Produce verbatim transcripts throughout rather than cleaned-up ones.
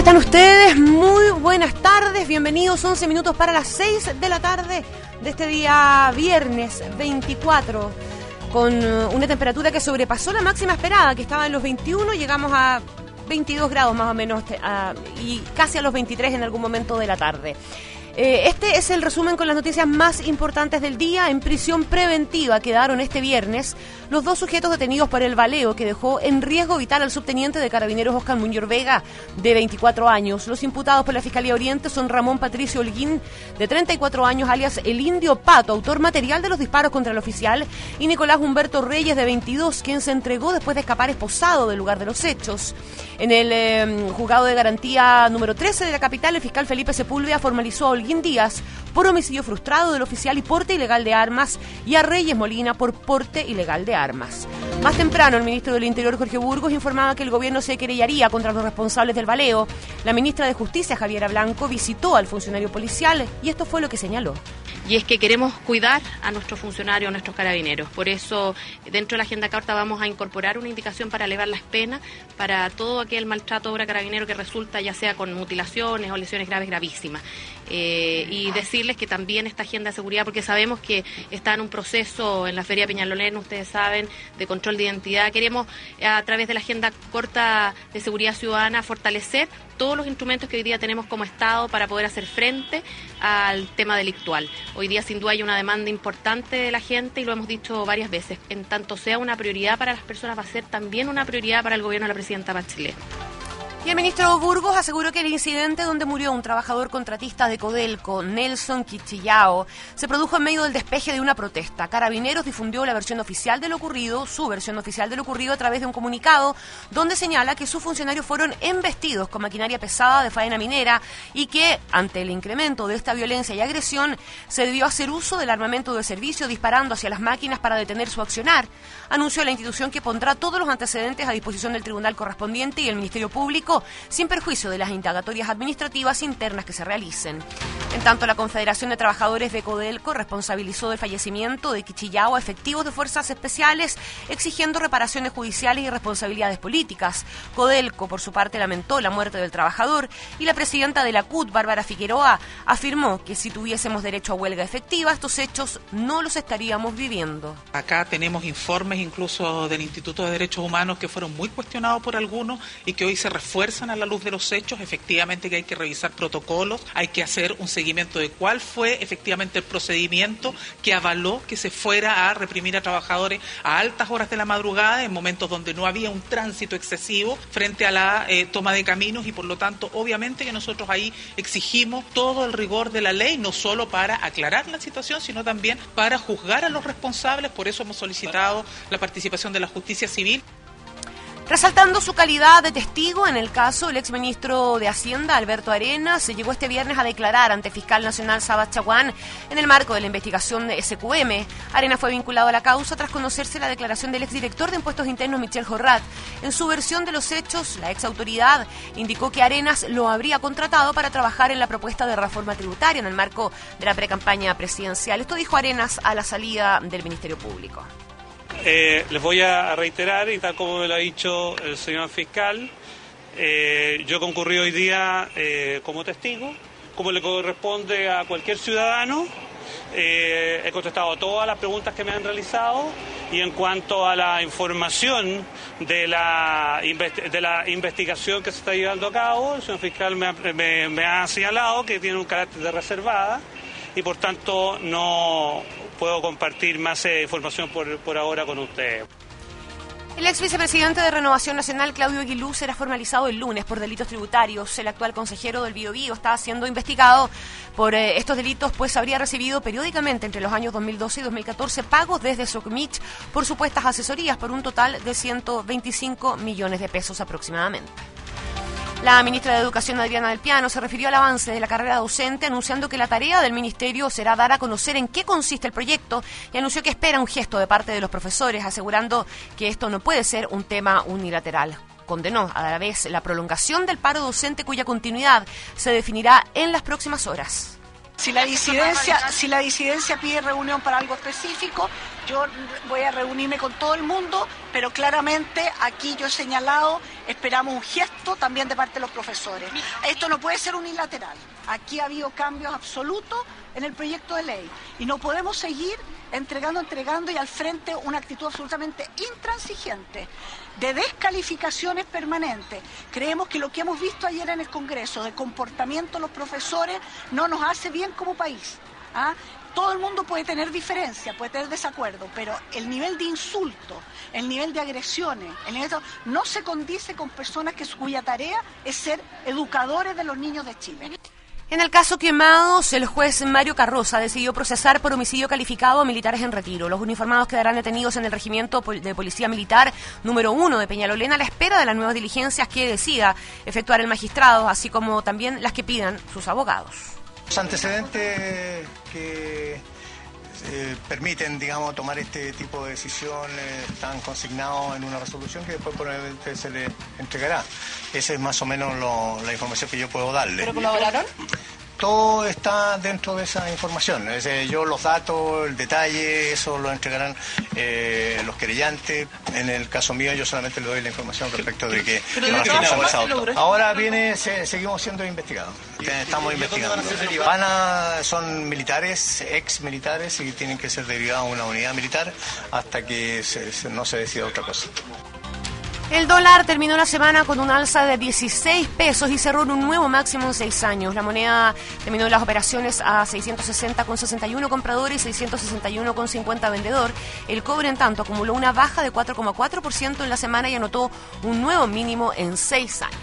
están ustedes? Muy buenas tardes, bienvenidos. once minutos para las seis de la tarde de este día viernes veinticuatro, con una temperatura que sobrepasó la máxima esperada, que estaba en los veintiuno, llegamos a veintidós grados más o menos, a, y casi a los veintitrés en algún momento de la tarde. Eh, este es el resumen con las noticias más importantes del día. En prisión preventiva quedaron este viernes los dos sujetos detenidos por el baleo que dejó en riesgo vital al subteniente de Carabineros Oscar Muñoz Vega, de veinticuatro años. Los imputados por la Fiscalía Oriente son Ramón Patricio Holguín, de treinta y cuatro años, alias El Indio Pato, autor material de los disparos contra el oficial, y Nicolás Humberto Reyes, de veintidós, quien se entregó después de escapar esposado del lugar de los hechos. En el eh, juzgado de garantía número trece de la capital, el fiscal Felipe Sepúlveda formalizó a Holguín Díaz por homicidio frustrado del oficial y porte ilegal de armas, y a Reyes Molina por porte ilegal de armas. Más temprano, el ministro del Interior, Jorge Burgos, informaba que el gobierno se querellaría contra los responsables del baleo. La ministra de Justicia, Javiera Blanco, visitó al funcionario policial y esto fue lo que señaló. Y es que queremos cuidar a nuestros funcionarios, a nuestros carabineros. Por eso, dentro de la agenda corta vamos a incorporar una indicación para elevar las penas para todo aquel maltrato obra carabinero que resulta ya sea con mutilaciones o lesiones graves gravísimas. Eh, y decirles que también esta agenda de seguridad, porque sabemos que está en un proceso en la Feria Peñalolén, ustedes saben, de control de identidad. Queremos, a través de la agenda corta de seguridad ciudadana, fortalecer todos los instrumentos que hoy día tenemos como Estado para poder hacer frente al tema delictual. Hoy día sin duda hay una demanda importante de la gente y lo hemos dicho varias veces. En tanto sea una prioridad para las personas, va a ser también una prioridad para el gobierno de la presidenta Bachelet. Y el ministro Burgos aseguró que el incidente donde murió un trabajador contratista de Codelco, Nelson Quichillao, se produjo en medio del despeje de una protesta. Carabineros difundió la versión oficial de lo ocurrido, su versión oficial de lo ocurrido a través de un comunicado donde señala que sus funcionarios fueron embestidos con maquinaria pesada de faena minera y que, ante el incremento de esta violencia y agresión, se debió hacer uso del armamento de servicio disparando hacia las máquinas para detener su accionar. Anunció la institución que pondrá todos los antecedentes a disposición del tribunal correspondiente y el Ministerio Público, sin perjuicio de las indagatorias administrativas internas que se realicen. En tanto, la Confederación de Trabajadores de Codelco responsabilizó del fallecimiento de Quichillao a efectivos de fuerzas especiales, exigiendo reparaciones judiciales y responsabilidades políticas. Codelco, por su parte, lamentó la muerte del trabajador y la presidenta de la C U T, Bárbara Figueroa, afirmó que si tuviésemos derecho a huelga efectiva, estos hechos no los estaríamos viviendo. Acá tenemos informes incluso del Instituto de Derechos Humanos que fueron muy cuestionados por algunos y que hoy se refuerzan a la luz de los hechos. Efectivamente que hay que revisar protocolos, hay que hacer un seguimiento de cuál fue efectivamente el procedimiento que avaló que se fuera a reprimir a trabajadores a altas horas de la madrugada, en momentos donde no había un tránsito excesivo frente a la eh, toma de caminos, y por lo tanto obviamente que nosotros ahí exigimos todo el rigor de la ley, no solo para aclarar la situación, sino también para juzgar a los responsables. Por eso hemos solicitado la participación de la justicia civil. Resaltando su calidad de testigo en el caso, el exministro de Hacienda, Alberto Arenas, se llegó este viernes a declarar ante el fiscal nacional Sabas Chaguán en el marco de la investigación de S Q M. Arenas fue vinculado a la causa tras conocerse la declaración del exdirector de Impuestos Internos, Michel Jorrat. En su versión de los hechos, la exautoridad indicó que Arenas lo habría contratado para trabajar en la propuesta de reforma tributaria en el marco de la precampaña presidencial. Esto dijo Arenas a la salida del Ministerio Público. Eh, les voy a reiterar, y tal como me lo ha dicho el señor fiscal, eh, yo concurrí hoy día eh, como testigo, como le corresponde a cualquier ciudadano. Eh, he contestado todas las preguntas que me han realizado, y en cuanto a la información de la, de la investigación que se está llevando a cabo, el señor fiscal me ha, me, me ha señalado que tiene un carácter de reservada y por tanto no puedo compartir más eh, información por, por ahora con ustedes. El ex vicepresidente de Renovación Nacional, Claudio Aguilú, será formalizado el lunes por delitos tributarios. El actual consejero del Biobío está siendo investigado por eh, estos delitos, pues habría recibido periódicamente entre los años dos mil doce y dos mil catorce pagos desde Socmich por supuestas asesorías por un total de ciento veinticinco millones de pesos aproximadamente. La ministra de Educación, Adriana del Piano, se refirió al avance de la carrera docente, anunciando que la tarea del ministerio será dar a conocer en qué consiste el proyecto, y anunció que espera un gesto de parte de los profesores, asegurando que esto no puede ser un tema unilateral. Condenó a la vez la prolongación del paro docente, cuya continuidad se definirá en las próximas horas. Si la disidencia, si la disidencia pide reunión para algo específico, yo voy a reunirme con todo el mundo, pero claramente aquí yo he señalado, esperamos un gesto también de parte de los profesores. Esto no puede ser unilateral. Aquí ha habido cambios absolutos en el proyecto de ley y no podemos seguir entregando, entregando y al frente una actitud absolutamente intransigente de descalificaciones permanentes. Creemos que lo que hemos visto ayer en el Congreso de comportamiento de los profesores no nos hace bien como país. ¿Ah? Todo el mundo puede tener diferencias, puede tener desacuerdo, pero el nivel de insulto, el nivel de agresiones, el nivel de... no se condice con personas que cuya tarea es ser educadores de los niños de Chile. En el caso Quemados, el juez Mario Carroza decidió procesar por homicidio calificado a militares en retiro. Los uniformados quedarán detenidos en el Regimiento de Policía Militar número uno de Peñalolén a la espera de las nuevas diligencias que decida efectuar el magistrado, así como también las que pidan sus abogados. Los antecedentes que eh, permiten, digamos, tomar este tipo de decisiones están consignados en una resolución que después probablemente se le entregará. Esa es más o menos lo, la información que yo puedo darle. ¿Pero colaboraron? Todo está dentro de esa información. Es decir, yo los datos, el detalle, eso lo entregarán eh, los querellantes. En el caso mío yo solamente le doy la información respecto de que no no ahora viene, se, seguimos siendo investigados. Estamos investigando. Van a, son militares, ex militares y tienen que ser derivados a una unidad militar hasta que se, se, no se decida otra cosa. El dólar terminó la semana con un alza de dieciséis pesos y cerró en un nuevo máximo en seis años. La moneda terminó las operaciones a seiscientos sesenta con sesenta y uno comprador y seiscientos sesenta y uno con cincuenta vendedor. El cobre, en tanto, acumuló una baja de cuatro coma cuatro por ciento en la semana y anotó un nuevo mínimo en seis años.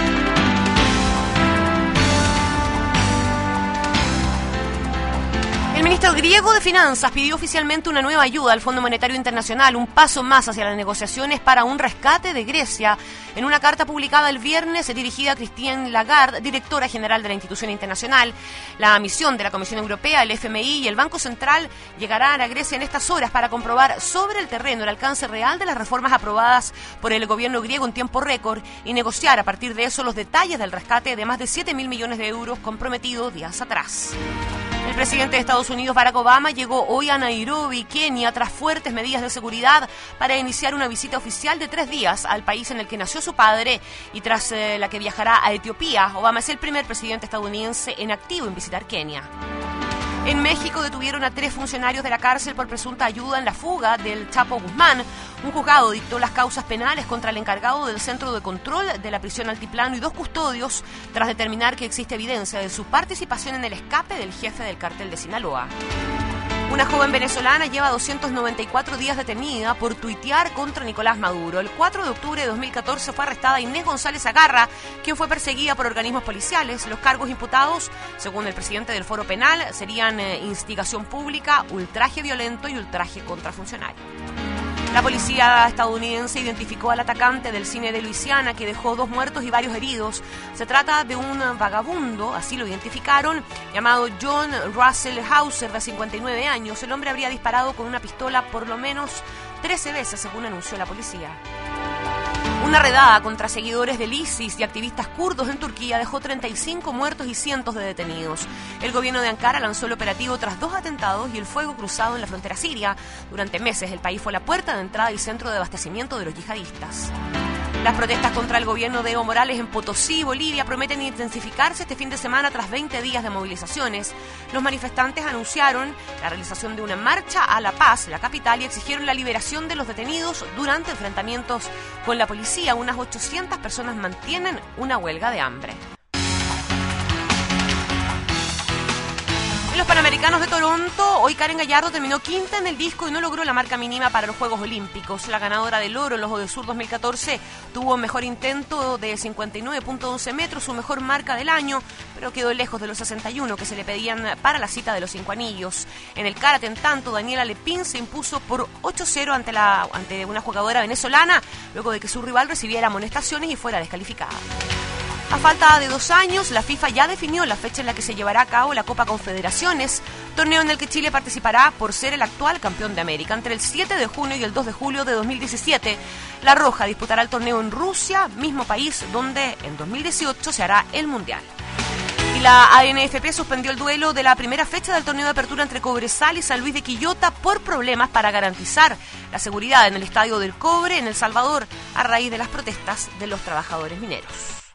El ministro griego de Finanzas pidió oficialmente una nueva ayuda al Fondo Monetario Internacional, un paso más hacia las negociaciones para un rescate de Grecia. En una carta publicada el viernes, dirigida a Christine Lagarde, directora general de la institución internacional, la misión de la Comisión Europea, el F M I y el Banco Central llegarán a Grecia en estas horas para comprobar sobre el terreno el alcance real de las reformas aprobadas por el gobierno griego en tiempo récord y negociar a partir de eso los detalles del rescate de más de siete mil millones de euros comprometidos días atrás. El presidente de Estados Unidos, Barack Obama, llegó hoy a Nairobi, Kenia, tras fuertes medidas de seguridad para iniciar una visita oficial de tres días al país en el que nació su padre y tras eh, la que viajará a Etiopía. Obama es el primer presidente estadounidense en activo en visitar Kenia. En México detuvieron a tres funcionarios de la cárcel por presunta ayuda en la fuga del Chapo Guzmán. Un juzgado dictó las causas penales contra el encargado del centro de control de la prisión Altiplano y dos custodios tras determinar que existe evidencia de su participación en el escape del jefe del cártel de Sinaloa. Una joven venezolana lleva doscientos noventa y cuatro días detenida por tuitear contra Nicolás Maduro. El cuatro de octubre de dos mil catorce fue arrestada Inés González Agarra, quien fue perseguida por organismos policiales. Los cargos imputados, según el presidente del Foro Penal, serían eh, instigación pública, ultraje violento y ultraje contra funcionario. La policía estadounidense identificó al atacante del cine de Luisiana, que dejó dos muertos y varios heridos. Se trata de un vagabundo, así lo identificaron, llamado John Russell Hauser, de cincuenta y nueve años. El hombre habría disparado con una pistola por lo menos trece veces, según anunció la policía. Una redada contra seguidores del ISIS y activistas kurdos en Turquía dejó treinta y cinco muertos y cientos de detenidos. El gobierno de Ankara lanzó el operativo tras dos atentados y el fuego cruzado en la frontera siria. Durante meses el país fue la puerta de entrada y centro de abastecimiento de los yihadistas. Las protestas contra el gobierno de Evo Morales en Potosí, Bolivia, prometen intensificarse este fin de semana tras veinte días de movilizaciones. Los manifestantes anunciaron la realización de una marcha a La Paz, la capital, y exigieron la liberación de los detenidos durante enfrentamientos con la policía. Unas ochocientas personas mantienen una huelga de hambre. En los Panamericanos de Toronto, hoy Karen Gallardo terminó quinta en el disco y no logró la marca mínima para los Juegos Olímpicos. La ganadora del oro en los Odesur dos mil catorce tuvo un mejor intento de cincuenta y nueve punto once metros, su mejor marca del año, pero quedó lejos de los sesenta y uno que se le pedían para la cita de los cinco anillos. En el karate, en tanto, Daniela Lepín se impuso por ocho cero ante, la, ante una jugadora venezolana, luego de que su rival recibiera amonestaciones y fuera descalificada. A falta de dos años, la FIFA ya definió la fecha en la que se llevará a cabo la Copa Confederaciones, torneo en el que Chile participará por ser el actual campeón de América. Entre el siete de junio y el dos de julio de dos mil diecisiete, La Roja disputará el torneo en Rusia, mismo país donde en dos mil dieciocho se hará el Mundial. Y la A N F P suspendió el duelo de la primera fecha del torneo de apertura entre Cobresal y San Luis de Quillota por problemas para garantizar la seguridad en el Estadio del Cobre en El Salvador a raíz de las protestas de los trabajadores mineros.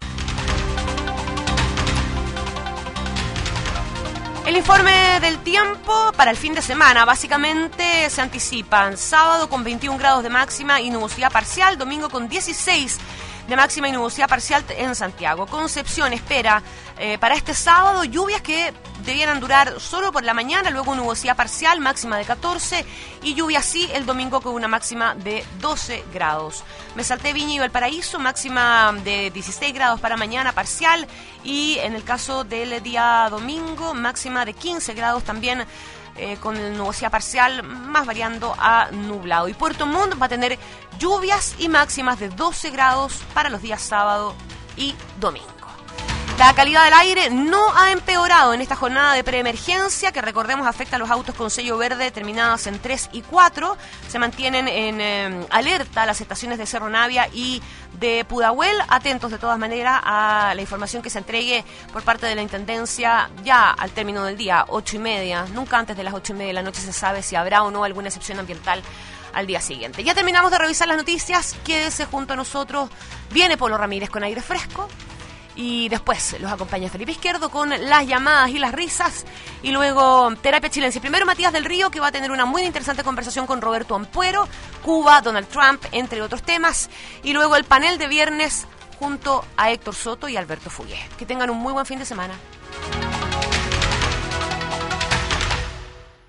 El informe del tiempo para el fin de semana, básicamente se anticipan sábado con veintiún grados de máxima y nubosidad parcial, domingo con dieciséis de máxima y nubosidad parcial en Santiago. Concepción espera eh, para este sábado lluvias que debieran durar solo por la mañana, luego nubosidad parcial, máxima de catorce, y lluvia sí el domingo con una máxima de doce grados. Me salté Viña y Valparaíso, máxima de dieciséis grados para mañana, parcial, y en el caso del día domingo, máxima de quince grados también, Eh, con nubosidad parcial, más variando a nublado. Y Puerto Montt va a tener lluvias y máximas de doce grados para los días sábado y domingo. La calidad del aire no ha empeorado en esta jornada de preemergencia, que recordemos afecta a los autos con sello verde terminados en tres y cuatro. Se mantienen en eh, alerta las estaciones de Cerro Navia y de Pudahuel, atentos de todas maneras a la información que se entregue por parte de la Intendencia ya al término del día, ocho y media, nunca antes de las ocho y media de la noche se sabe si habrá o no alguna excepción ambiental al día siguiente. Ya terminamos de revisar las noticias, quédese junto a nosotros, viene Polo Ramírez con aire fresco, y después los acompaña Felipe Izquierdo con las llamadas y las risas, y luego Terapia Chilense. Primero Matías del Río, que va a tener una muy interesante conversación con Roberto Ampuero, Cuba, Donald Trump, entre otros temas, y luego el panel de viernes junto a Héctor Soto y Alberto Fugué. Que tengan un muy buen fin de semana.